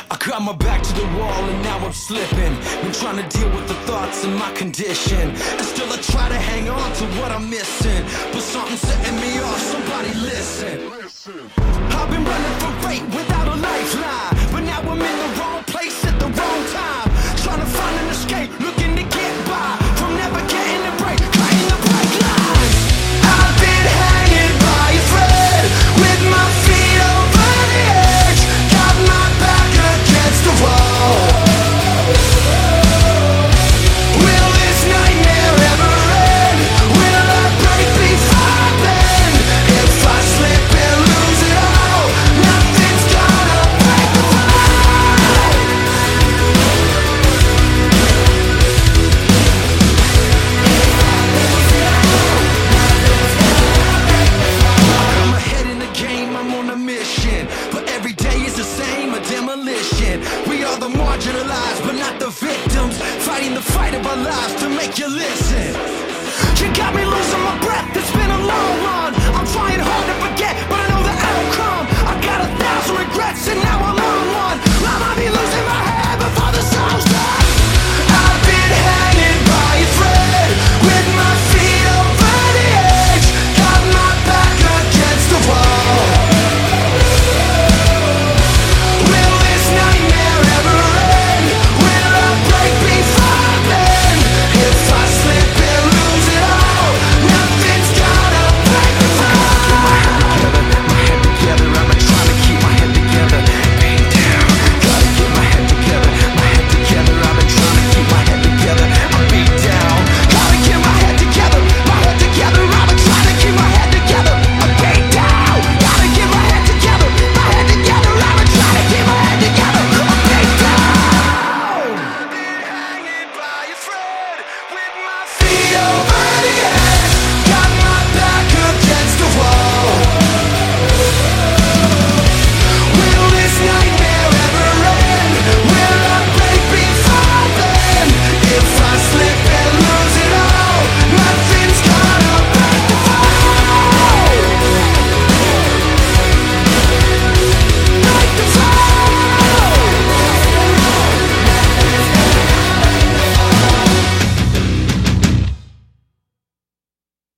I got my back to the wall and now I'm slipping. Been trying to deal with the thoughts and my condition, and still I try to hang on to what I'm missing. But something's setting me off, somebody listen. I've been running for fate without